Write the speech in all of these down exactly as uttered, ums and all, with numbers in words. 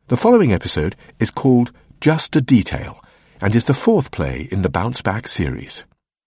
The following episode is called Just a Detail and is the fourth play in the Bounce Back series.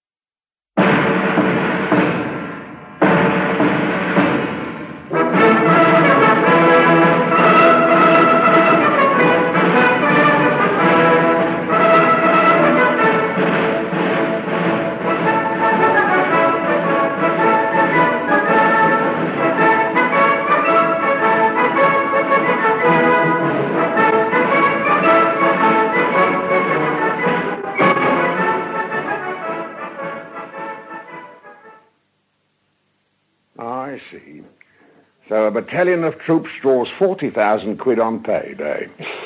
I see. So a battalion of troops draws forty thousand quid on payday.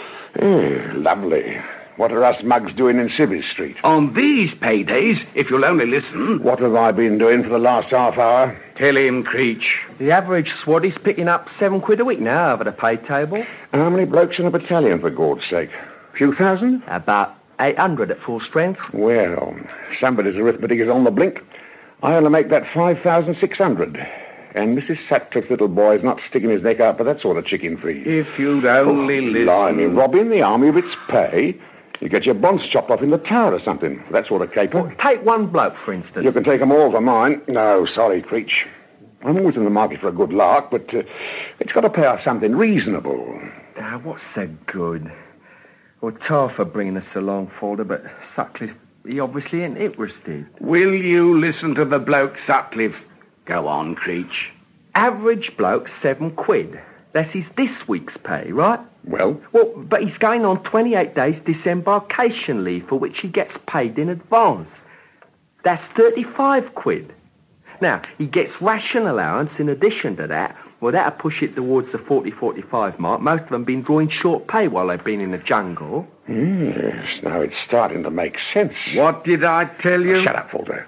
Eh, lovely. What are us mugs doing in Civvy Street? On these paydays, if you'll only listen... What have I been doing for the last half hour? Tell him, Creech. The average swaddie's picking up seven quid a week now over the pay table. How many blokes in a battalion, for Gord's sake? A few thousand? About eight hundred at full strength. Well, somebody's arithmetic is on the blink. I only make that five thousand six hundred. And Missus Sutcliffe's little boy is not sticking his neck out for that sort of chicken feed. If you'd only oh, listen... Blimey, robbing the army of its pay? You get your bonds chopped off in the tower or something, for that sort of caper. Well, take one bloke, for instance. You can take 'em all for mine. No, sorry, Creech. I'm always in the market for a good lark, but uh, it's got to pay off something reasonable. Ah, what's the good? Well, tar for bringing us along, Falder, but Sutcliffe, he obviously ain't interested. Will you listen to the bloke, Sutcliffe? Go on, Creech. Average bloke, seven quid. That's his this week's pay, right? Well? Well, but he's going on twenty-eight days disembarkation leave, for which he gets paid in advance. That's thirty-five quid. Now, he gets ration allowance in addition to that. Well, that'll push it towards the forty, forty-five mark. Most of them been drawing short pay while they've been in the jungle. Yes, now it's starting to make sense. What did I tell you? Oh, shut up, Falder.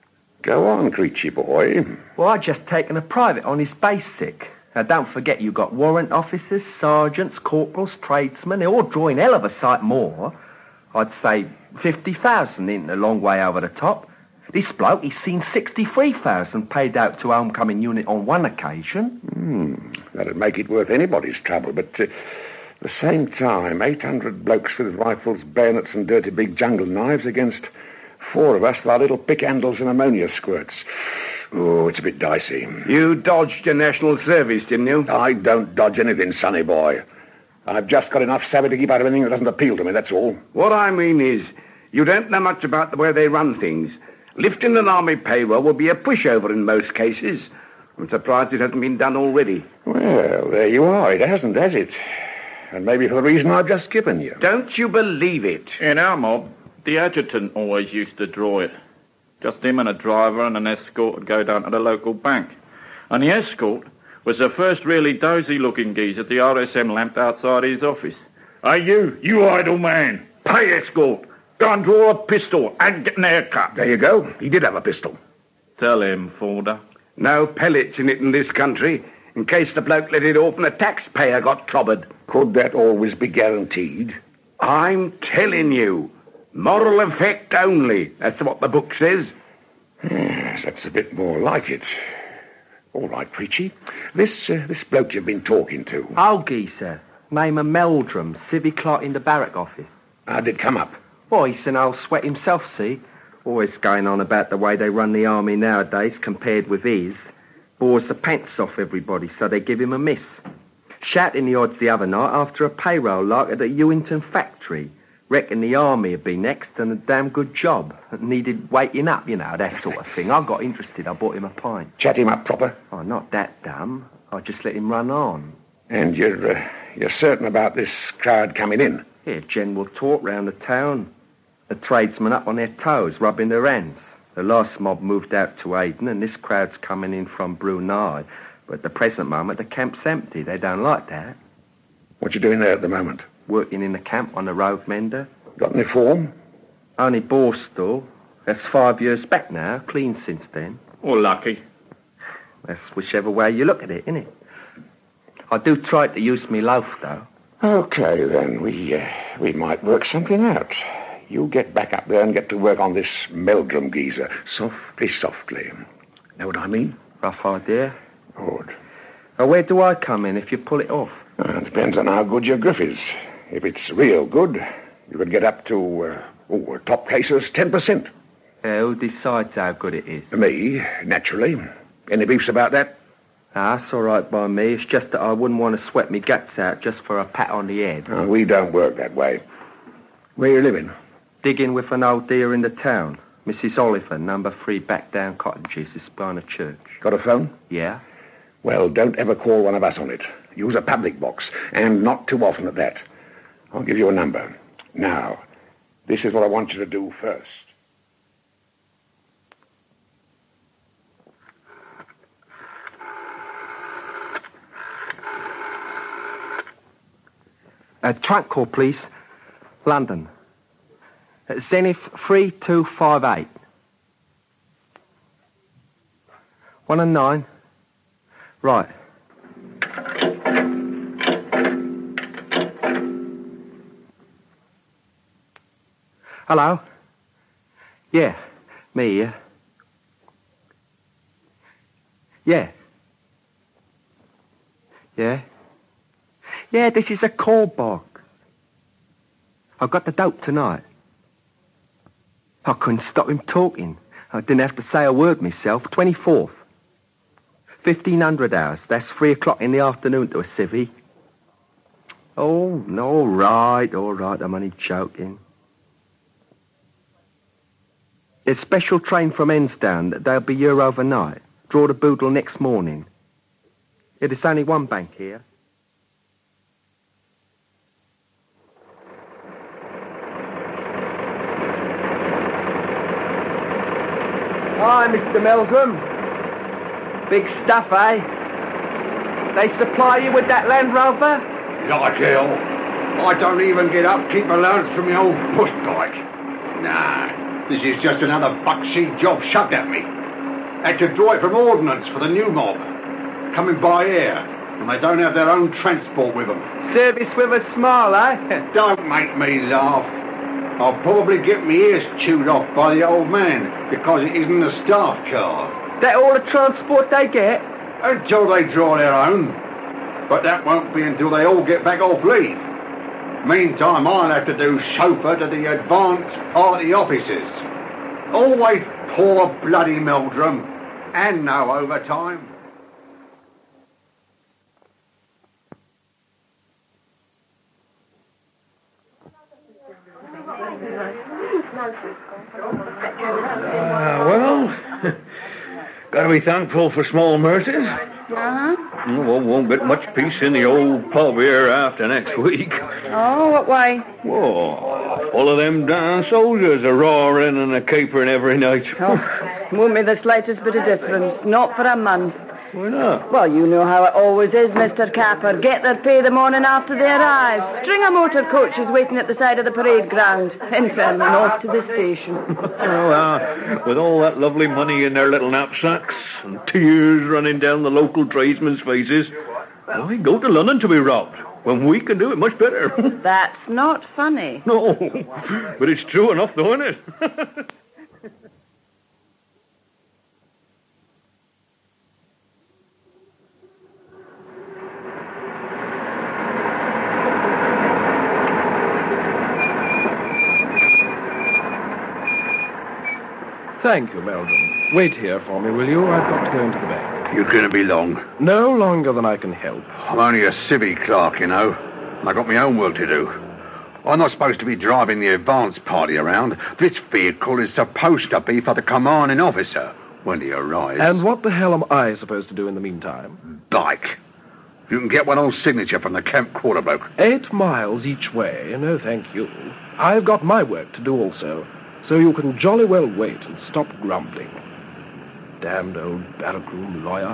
Go on, Creechy boy. Well, I've just taken a private on his basic. Now, don't forget, you've got warrant officers, sergeants, corporals, tradesmen. They're all drawing hell of a sight more. I'd say fifty thousand isn't a long way over the top. This bloke, he's seen sixty-three thousand paid out to a homecoming unit on one occasion. Hmm, that'd make it worth anybody's trouble, but uh, at the same time, eight hundred blokes with rifles, bayonets and dirty big jungle knives against four of us with our little pick handles and ammonia squirts. Oh, it's a bit dicey. You dodged your national service, didn't you? I don't dodge anything, sonny boy. I've just got enough savvy to keep out of anything that doesn't appeal to me, that's all. What I mean is, you don't know much about the way they run things. Lifting an army payroll will be a pushover in most cases. I'm surprised it hasn't been done already. Well, there you are. It hasn't, has it? And maybe for the reason I've just given you. Don't you believe it? In our mob, the adjutant always used to draw it. Just him and a driver and an escort would go down to the local bank. And the escort was the first really dozy-looking geezer the R S M lamped outside his office. Hey, you, you idle man, pay escort. Go and draw a pistol and get an haircut. There you go. He did have a pistol. Tell him, Falder. No pellets in it in this country, in case the bloke let it off and a taxpayer got clobbered. Could that always be guaranteed? I'm telling you. Moral effect only. That's what the book says. Yes, that's a bit more like it. All right, Preachy. This uh, this bloke you've been talking to. Oh, geezer. Name of Meldrum, civvy clerk in the barrack office. How did it come up? Well, he's an old sweat himself, see? Always going on about the way they run the army nowadays compared with his. Bores the pants off everybody, so they give him a miss. Shouting the odds the other night after a payroll lark at the Ewington factory. Reckon the army would be next and a damn good job. Needed waking up, you know, that sort of thing. I got interested. I bought him a pint. Chat him up proper? Oh, not that dumb. I just let him run on. And you're, uh, you're certain about this crowd coming in? Yeah, general talk round the town. The tradesmen up on their toes, rubbing their hands. The last mob moved out to Aden, and this crowd's coming in from Brunei. But at the present moment, the camp's empty. They don't like that. What you doing there at the moment? Working in the camp on the road mender. Got any form? Only Borstal. That's five years back now, clean since then. Or lucky. That's whichever way you look at it, innit? I do try to use me loaf, though. Okay, then. We, uh, we might work something out. You get back up there and get to work on this Meldrum geezer. Softly, softly. Know what I mean? Rough idea. Good. Now, where do I come in if you pull it off? Well, it depends on how good your grip is. If it's real good, you could get up to, uh, oh, a top case's ten percent. Uh, who decides how good it is? Me, naturally. Any beefs about that? Ah, that's all right by me. It's just that I wouldn't want to sweat me guts out just for a pat on the head. Oh, we don't work that way. Where you living? Digging with an old dear in the town. Missus Oliver, number three back down cottages, this behind a church. Got a phone? Yeah? Well, don't ever call one of us on it. Use a public box, and not too often at that. I'll give you a number. Now, this is what I want you to do first. Uh, trunk call, please. London. Uh, Zenith three two five eight. One and nine. Right. Hello? Yeah, me, yeah. Yeah. Yeah. Yeah, this is a call box. I got the dope tonight. I couldn't stop him talking. I didn't have to say a word myself. twenty-fourth. fifteen hundred hours. That's three o'clock in the afternoon to a civvy. Oh, no, all right, all right. I'm only joking. It's a special train from Ensdown. They'll be here overnight. Draw the boodle next morning. Yeah, there's only one bank here. Hi, Mister Meldrum. Big stuff, eh? They supply you with that Land Rover? Like hell. I don't even get upkeep allowance from the old push bike. Nah, this is just another buckseat job shoved at me. Had to draw it from ordnance for the new mob. Coming by air, and they don't have their own transport with them. Service with a smile, eh? Don't make me laugh. I'll probably get my ears chewed off by the old man because it isn't a staff car. That all the transport they get? Until they draw their own. But that won't be until they all get back off leave. Meantime, I'll have to do chauffeur to the advance party officers. Always poor bloody Meldrum, and no overtime. Uh, well, got to be thankful for small mercies. Uh-huh. Well, won't get much peace in the old pub here after next week. Oh, what way? Whoa, full of them damn soldiers a roaring and a capering every night. Oh, won't be the slightest bit of difference. Not for a month. Why not? Well, you know how it always is, Mister Capper. Get their pay the morning after they arrive. String of motor coaches waiting at the side of the parade ground. And send them off to the station. Oh, uh, with all that lovely money in their little knapsacks and tears running down the local tradesmen's faces, why go to London to be robbed when we can do it much better? That's not funny. No, but it's true enough, though, isn't it? Thank you, Meldrum. Wait here for me, will you? I've got to go into the bank. You're going to be long. No longer than I can help. I'm only a civvy clerk, you know. I got my own work to do. I'm not supposed to be driving the advance party around. This vehicle is supposed to be for the commanding officer when he arrives. And what the hell am I supposed to do in the meantime? Bike. You can get one on signature from the camp quarter bloke. Eight miles each way. No, thank you. I've got my work to do also. So you can jolly well wait and stop grumbling. Damned old barrack-room lawyer.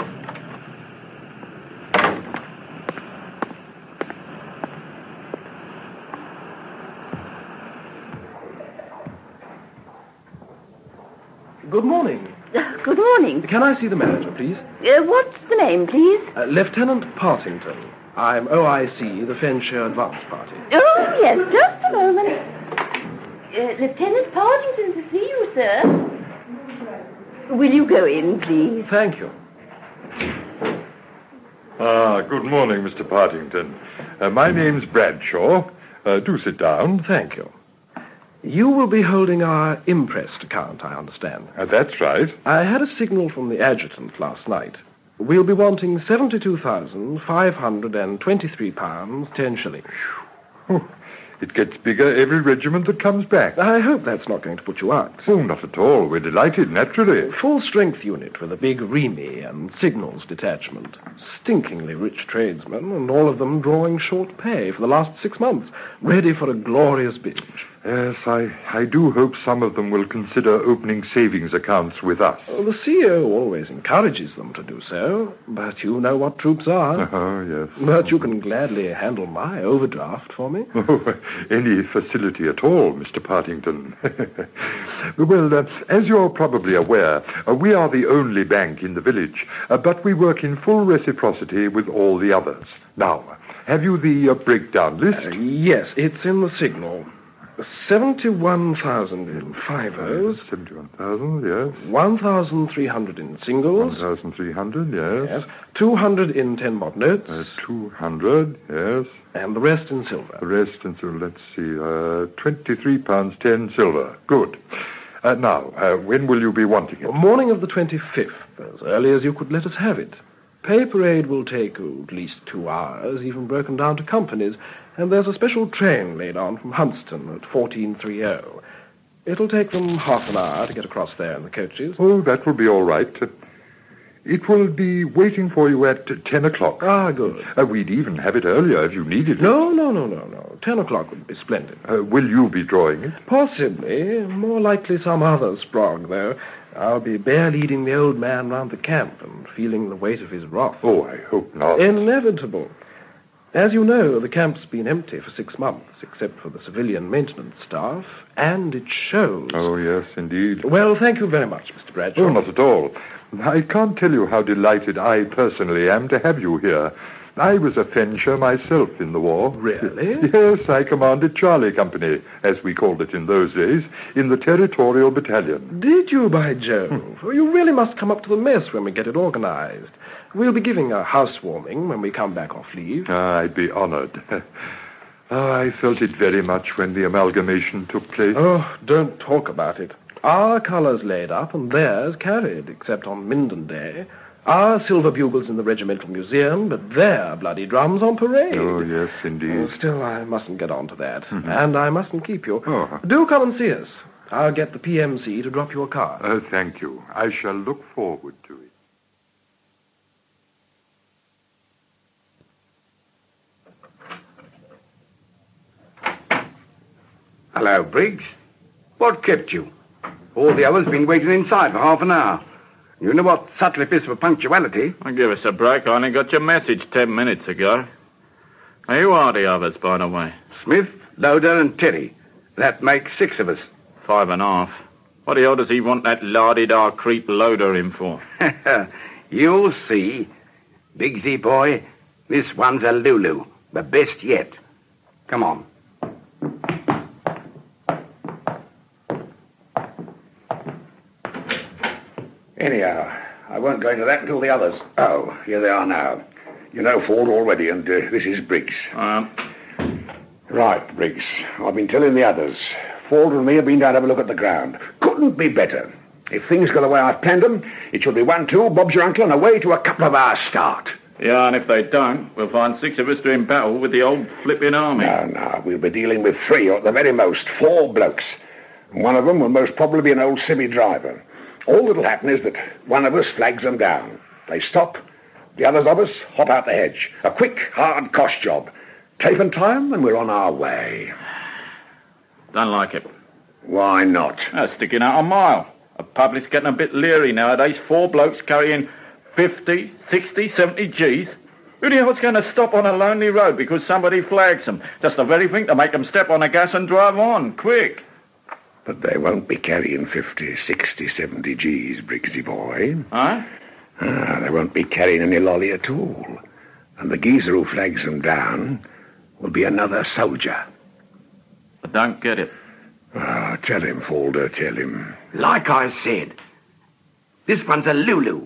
Good morning. Uh, good morning. Can I see the manager, please? Uh, what's the name, please? Uh, Lieutenant Partington. I'm O I C, the Fenshire Advance Party. Oh, yes, just a moment. Uh, Lieutenant Partington to see you, sir. Will you go in, please? Thank you. Ah, good morning, Mister Partington. Uh, my name's Bradshaw. Uh, do sit down. Thank you. You will be holding our imprest account, I understand. Uh, that's right. I had a signal from the adjutant last night. We'll be wanting seventy-two thousand five hundred twenty-three pounds, ten shillings. Oh, it gets bigger every regiment that comes back. I hope that's not going to put you out. Oh, not at all. We're delighted, naturally. Full-strength unit with a big Remy and signals detachment. Stinkingly rich tradesmen, and all of them drawing short pay for the last six months, ready for a glorious binge. Yes, I, I do hope some of them will consider opening savings accounts with us. Well, the C E O always encourages them to do so, but you know what troops are. Oh, yes. But you can gladly handle my overdraft for me. Oh, any facility at all, Mister Partington. Well, uh, as you're probably aware, uh, we are the only bank in the village, uh, but we work in full reciprocity with all the others. Now, have you the uh, breakdown list? Uh, yes, it's in the signal. seventy-one thousand in five O's. seventy-one thousand, yes. one thousand three hundred in singles. one thousand three hundred, yes. Yes. two hundred in ten-bob notes. Uh, two hundred, yes. And the rest in silver. The rest in silver, let's see, uh, twenty-three pounds ten silver. Good. Uh, now, uh, when will you be wanting it? Morning of the twenty-fifth, as early as you could let us have it. Pay parade will take oh, at least two hours, even broken down to companies, and there's a special train laid on from Huntston at fourteen thirty. It'll take them half an hour to get across there in the coaches. Oh, that will be all right. Uh, it will be waiting for you at uh, ten o'clock. Ah, good. Uh, we'd even have it earlier if you needed it. No, no, no, no, no. Ten o'clock would be splendid. Uh, will you be drawing it? Possibly. More likely some other Sprague, though. I'll be bear leading the old man round the camp and feeling the weight of his wrath. Oh, I hope not. Inevitable. As you know, the camp's been empty for six months, except for the civilian maintenance staff, and it shows. Oh, yes, indeed. Well, thank you very much, Mister Bradshaw. Oh, not at all. I can't tell you how delighted I personally am to have you here. I was a Fencher myself in the war. Really? Yes, I commanded Charlie Company, as we called it in those days, in the Territorial Battalion. Did you, by Jove? You really must come up to the mess when we get it organized. We'll be giving a housewarming when we come back off leave. Ah, I'd be honored. Oh, I felt it very much when the amalgamation took place. Oh, don't talk about it. Our colours laid up and theirs carried, except on Minden Day. Our silver bugles in the regimental museum, but their bloody drums on parade. Oh, yes, indeed. Oh, still, I mustn't get on to that. Mm-hmm. And I mustn't keep you. Oh. Do come and see us. I'll get the P M C to drop you a card. Oh, thank you. I shall look forward to it. Hello, Briggs. What kept you? All the others been waiting inside for half an hour. You know what Sutcliffe is for punctuality. Oh, give us a break. I only got your message ten minutes ago. Now, who are the others, by the way? Smith, Loader, and Terry. That makes six of us. Five and a half. What the hell does he want that la-di-da creep Loader in for? You'll see. Biggsy boy, this one's a Lulu. The best yet. Come on. Anyhow, I won't go into that until the others. Oh, here they are now. You know Ford already, and uh, this is Briggs. Um, right, Briggs. I've been telling the others. Ford and me have been down to have a look at the ground. Couldn't be better. If things go the way I've planned them, it should be one, two, Bob's your uncle, and away to a couple of hours' start. Yeah, and if they don't, we'll find six of us doing battle with the old flipping army. No, no, we'll be dealing with three, or at the very most, four blokes. And one of them will most probably be an old civvy driver. All that'll happen is that one of us flags them down. They stop. The others of us hop out the hedge. A quick, hard cosh job. Tape and time, and we're on our way. Don't like it. Why not? Uh, sticking out a mile. The public's getting a bit leery nowadays. Four blokes carrying fifty, sixty, seventy G's. Who the hell's going to stop on a lonely road because somebody flags them? Just the very thing to make them step on the gas and drive on, quick. But they won't be carrying fifty, sixty, seventy G's, Briggsy boy. Huh? Ah, they won't be carrying any lolly at all. And the geezer who flags them down will be another soldier. I don't get it. Ah, tell him, Falder, tell him. Like I said, this one's a Lulu.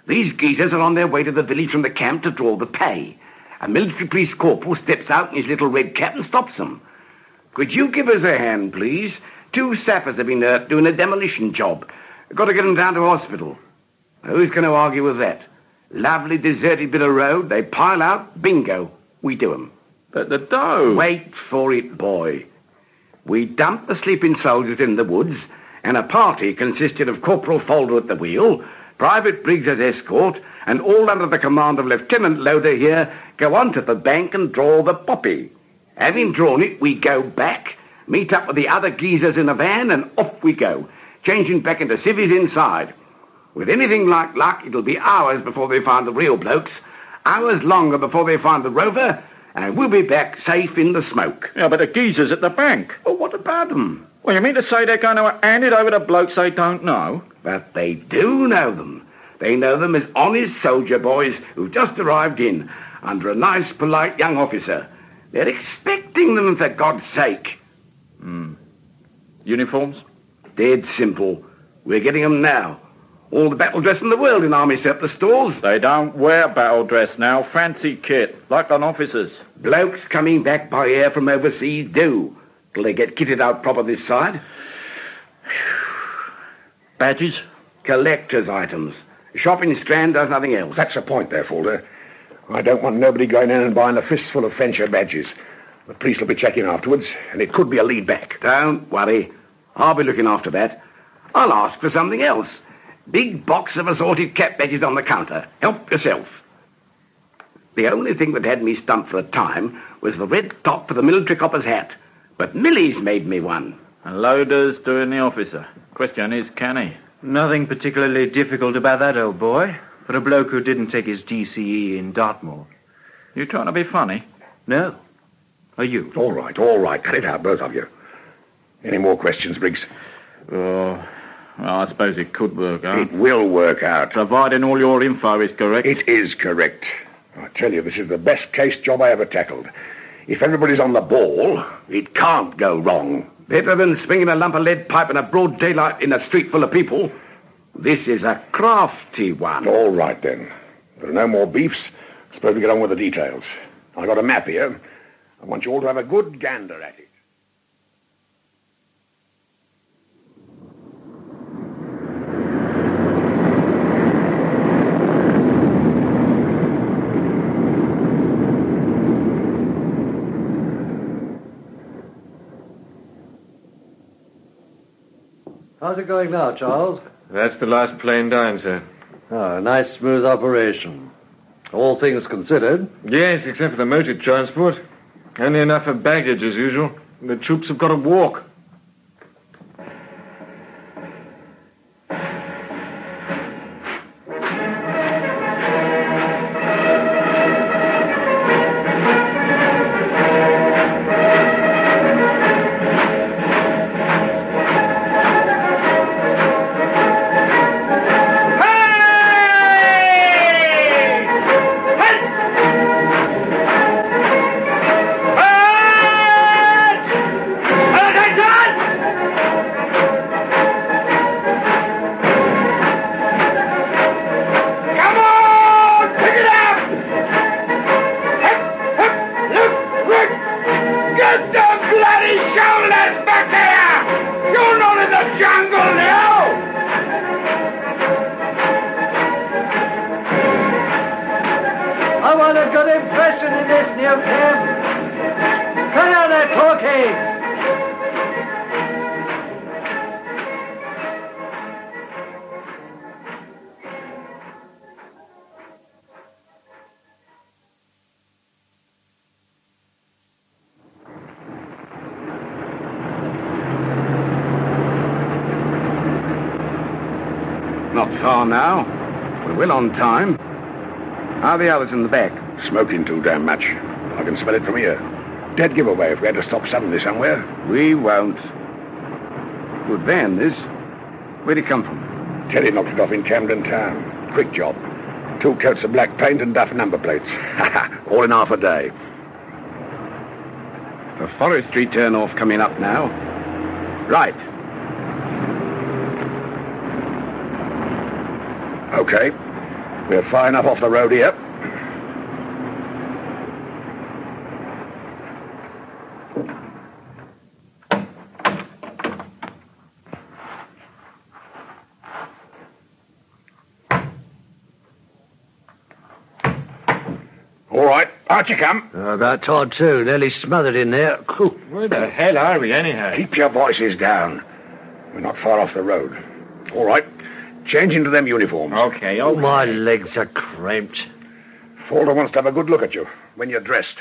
These geezers are on their way to the village from the camp to draw the pay. A military police corporal steps out in his little red cap and stops them. Could you give us a hand, please? Two sappers have been hurt doing a demolition job. Got to get them down to hospital. Who's going to argue with that? Lovely deserted bit of road. They pile out. Bingo. We do 'em. But the dough... Wait for it, boy. We dumped the sleeping soldiers in the woods, and a party consisted of Corporal Folder at the wheel, Private Briggs as escort, and all under the command of Lieutenant Loader here, go on to the bank and draw the poppy. Having drawn it, we go back, meet up with the other geezers in a van, and off we go, changing back into civvies inside. With anything like luck, it'll be hours before they find the real blokes, hours longer before they find the rover, and we'll be back safe in the smoke. Yeah, but the geezers at the bank. Well, what about them? Well, you mean to say they're going to hand it over to blokes they don't know? But they do know them. They know them as honest soldier boys who've just arrived in, under a nice, polite young officer. They're expecting them, for God's sake. Hmm. Uniforms? Dead simple. We're getting them now. All the battle dress in the world in army surplus stores. They don't wear battle dress now. Fancy kit, like on officers. Blokes coming back by air from overseas do, till they get kitted out proper this side. Badges? Collector's items. Shopping Strand does nothing else. That's the point there, Folder. I don't want nobody going in and buying a fistful of Fencher badges. The police will be checking afterwards, and it could be a lead back. Don't worry. I'll be looking after that. I'll ask for something else. Big box of assorted cap badges on the counter. Help yourself. The only thing that had me stumped for a time was the red top for the military copper's hat. But Millie's made me one. And Loader's doing the officer. Question is, can he? Nothing particularly difficult about that, old boy. For a bloke who didn't take his G C E in Dartmoor. You trying to be funny? No. Are you? All right, all right. Cut it out, both of you. Any more questions, Briggs? Oh, well, I suppose it could work out. It will work out. Providing all your info is correct. It is correct. I tell you, this is the best case job I ever tackled. If everybody's on the ball, it can't go wrong. Better than swinging a lump of lead pipe in a broad daylight in a street full of people. This is a crafty one. All right, then. There are no more beefs. Suppose we get on with the details. I've got a map here. I want you all to have a good gander at it. How's it going now, Charles? That's the last plane down, sir. Oh, a nice, smooth operation. All things considered. Yes, except for the motor transport. Only enough for baggage, as usual. The troops have got to walk. Not far now. We're well on time. How are the others in the back? Smoking too damn much. I can smell it from here. Dead giveaway if we had to stop suddenly somewhere. We won't. Good van, this. Where'd it come from? Teddy knocked it off in Camden Town. Quick job. Two coats of black paint and duff number plates. All in half a day. A forestry turn-off coming up now. Right. Okay. We're far enough off the road here. All right, out you come. Uh, about time too. Nearly smothered in there. Where the hell are we, anyhow? Keep your voices down. We're not far off the road. All right, change into them uniforms. Okay, oh, my legs are cramped. Falder wants to have a good look at you when you're dressed.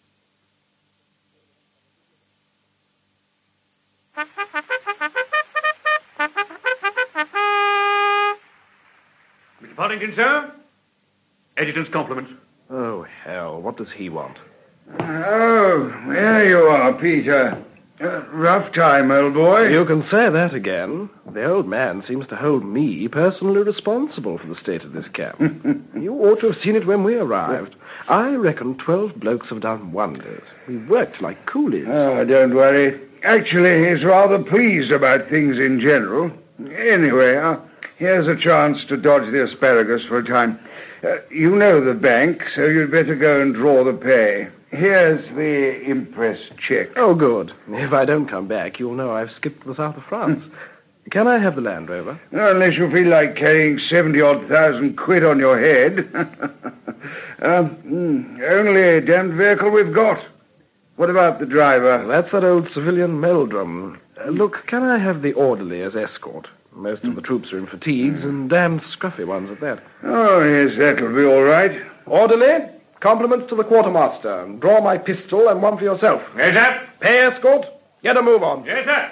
Mister Partington, sir? Adjutant's compliments. Oh, hell, what does he want? Oh, there you are, Peter. Uh, rough time, old boy. You can say that again. The old man seems to hold me personally responsible for the state of this camp. You ought to have seen it when we arrived. I reckon twelve blokes have done wonders. We worked like coolies. Oh, don't worry. Actually, he's rather pleased about things in general. Anyway, uh, here's a chance to dodge the asparagus for a time. Uh, you know the bank, so you'd better go and draw the pay. Here's the impressed check. Oh, good. If I don't come back, you'll know I've skipped the south of France. Can I have the Land Rover? No, unless you feel like carrying seventy-odd thousand quid on your head. um, mm, only a damned vehicle we've got. What about the driver? That's that old civilian Meldrum. Uh, look, can I have the orderly as escort? Most of the troops are in fatigues, and damned scruffy ones at that. Oh, yes, that'll be all right. Orderly, compliments to the quartermaster. Draw my pistol and one for yourself. Yes, sir. Pay escort. Get a move on. Yes, sir.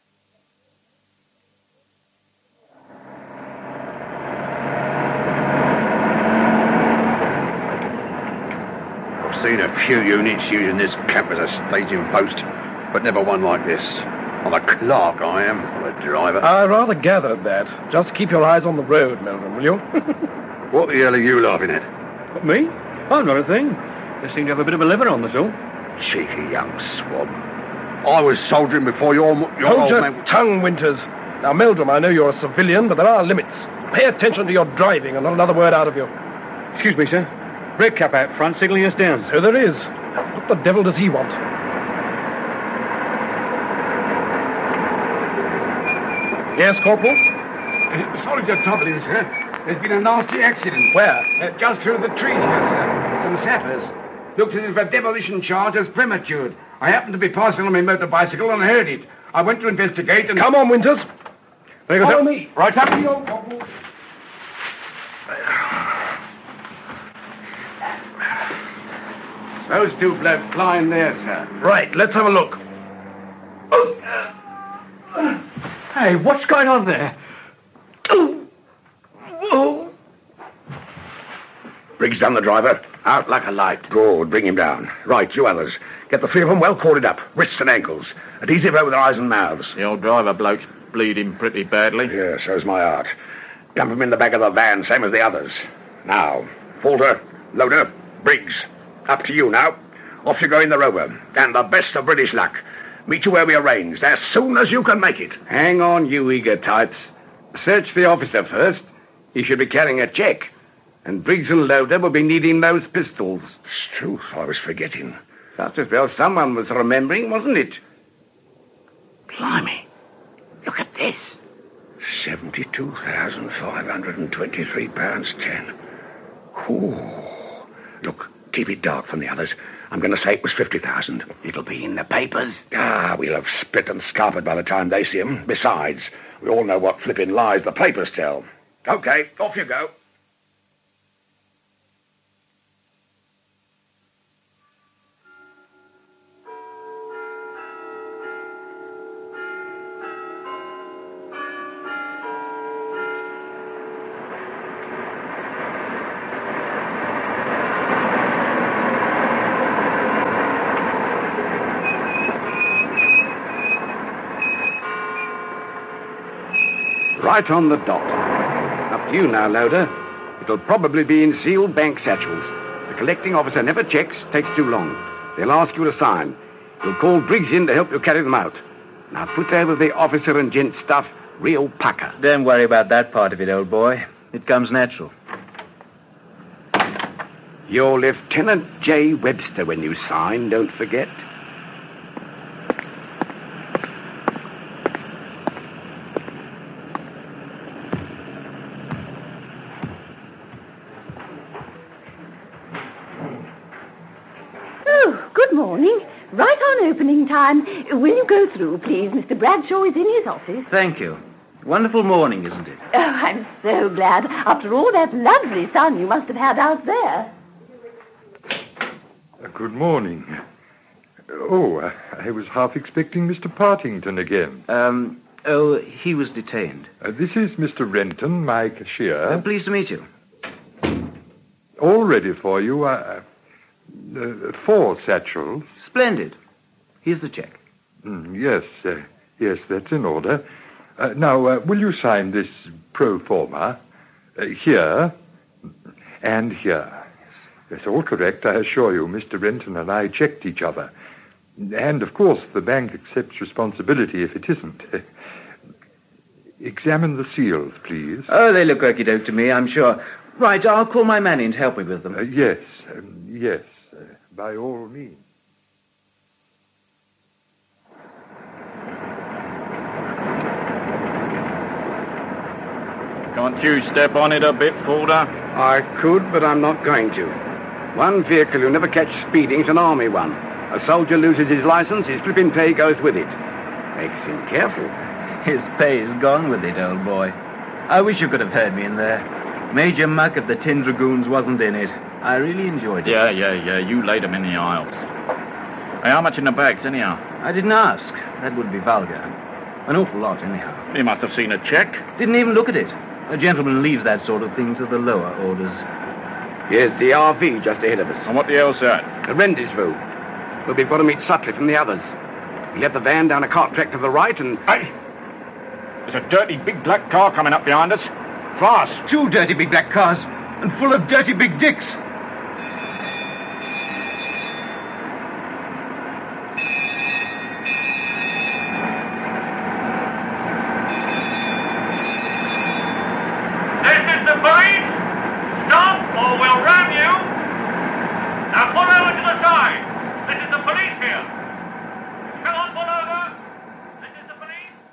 I've seen a few units using this camp as a staging post, but never one like this. I'm a clerk, I am, not a driver. I rather gathered that. Just keep your eyes on the road, Meldrum, will you? What the hell are you laughing at? What, me? I'm not a thing. Just seem to have a bit of a liver on, that's all. Cheeky young swab. I was soldiering before your, your Hold old your man... tongue, Winters. Now, Meldrum, I know you're a civilian, but there are limits. Pay attention to your driving and not another word out of you. Excuse me, sir. Red cap out front, signalling us down. So there is. What the devil does he want? Yes, Corporal? Sorry to trouble you, sir. There's been a nasty accident. Where? Uh, just through the trees here, sir. Some sappers. Looked as if a demolition charge was prematured. I happened to be passing on my motor bicycle and heard it. I went to investigate and... Come on, Winters. There you go, Follow sir. me. Right up. You, Corporal. Those two blokes lying there, sir. Right, let's have a look. Hey, what's going on there? Briggs done the driver. Out like a light. Good, bring him down. Right, you others. Get the three of them well corded up. Wrists and ankles. Adhesive over their eyes and mouths. The old driver bloke's bleeding pretty badly. Yeah, so's my heart. Dump him in the back of the van, same as the others. Now, Falter, Loader, Briggs. Up to you now. Off you go in the Rover. And the best of British luck. Meet you where we arranged, as soon as you can make it. Hang on, you eager types. Search the officer first. He should be carrying a check. And Briggs and Loader will be needing those pistols. It's true, I was forgetting. Just as well someone was remembering, wasn't it? Blimey. Look at this. seventy-two thousand five hundred twenty-three pounds ten. Ooh. Look, keep it dark from the others. I'm going to say it was fifty thousand. It'll be in the papers. Ah, we'll have split and scarpered by the time they see him. Besides, we all know what flipping lies the papers tell. Okay, off you go. Right on the dot. Up to you now, Loader. It'll probably be in sealed bank satchels. The collecting officer never checks, takes too long. They'll ask you to sign. You'll call Briggs in to help you carry them out. Now put over the officer and gent stuff real pucker. Don't worry about that part of it, old boy. It comes natural. You're Lieutenant J. Webster when you sign, don't forget. Oh, good morning. Right on opening time. Will you go through, please? Mister Bradshaw is in his office. Thank you. Wonderful morning, isn't it? Oh, I'm so glad. After all that lovely sun you must have had out there. Uh, good morning. Oh, uh, I was half expecting Mister Partington again. Um, oh, he was detained. Uh, this is Mister Renton, my cashier. Uh, pleased to meet you. All ready for you. Uh, uh, four satchels. Splendid. Here's the check. Mm, yes, uh, yes, that's in order. Uh, now, uh, will you sign this pro forma? Uh, here and here. Yes, all correct, I assure you. Mister Renton and I checked each other. And, of course, the bank accepts responsibility if it isn't. Examine the seals, please. Oh, they look okie-doke to me, I'm sure. Right, I'll call my man in to help me with them. Uh, yes, um, yes, uh, by all means. Can't you step on it a bit, Fulder? I could, but I'm not going to. One vehicle you never catch speeding is an army one. A soldier loses his license, his flipping pay goes with it. Makes him careful. His pay's gone with it, old boy. I wish you could have heard me in there. Major Muck of the Tin Dragoons wasn't in it. I really enjoyed it. Yeah, yeah, yeah. You laid 'em in the aisles. Hey, how much in the bags, anyhow? I didn't ask. That would be vulgar. An awful lot, anyhow. He must have seen a check. Didn't even look at it. A gentleman leaves that sort of thing to the lower orders. Here's the R V just ahead of us. And what the hell's that? A rendezvous. Well, we've got to meet Sutcliffe from the others. We left the van down a cart track to the right and... Hey! There's a dirty big black car coming up behind us. Fast! Two dirty big black cars, and full of dirty big dicks. This is the police! Stop or we'll ram you! Now pull over to the side! This is the police here! Come on, pull over! This is the police!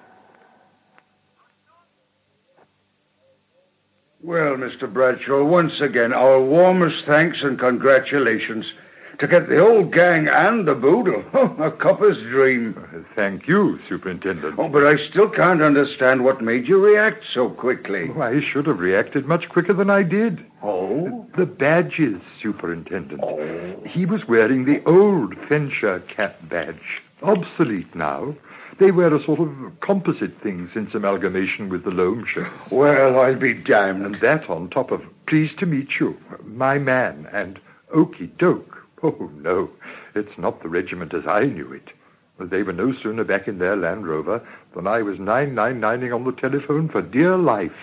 Well, Mister Bradshaw, once again, our warmest thanks and congratulations. To get the whole gang and the boodle. Oh, a copper's dream. Thank you, Superintendent. Oh, but I still can't understand what made you react so quickly. Oh, I should have reacted much quicker than I did. Oh? The badges, Superintendent. Oh. He was wearing the old Fenshire Cat badge. Obsolete now. They wear a sort of composite thing since amalgamation with the Loamshires. Well, I'll be damned. And that on top of pleased to meet you, my man, and okie doke. Oh, no, it's not the regiment as I knew it. They were no sooner back in their Land Rover than I was nine nine nining on the telephone for dear life.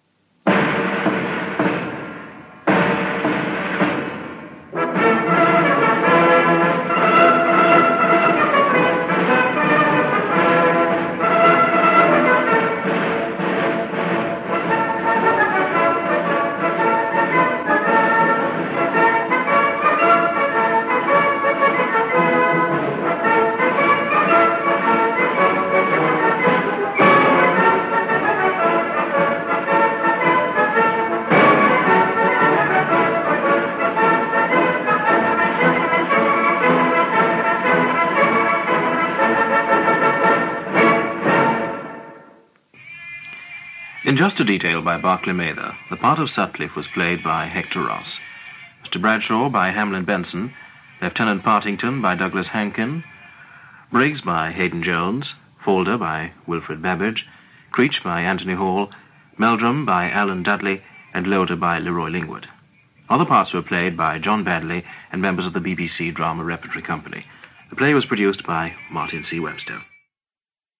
In Just a Detail by Barclay Mather, the part of Sutcliffe was played by Hector Ross, Mister Bradshaw by Hamlin Benson, Lieutenant Partington by Douglas Hankin, Briggs by Hayden Jones, Falder by Wilfred Babbage, Creech by Anthony Hall, Meldrum by Alan Dudley, and Loder by Leroy Lingwood. Other parts were played by John Badley and members of the B B C Drama Repertory Company. The play was produced by Martin C. Webster.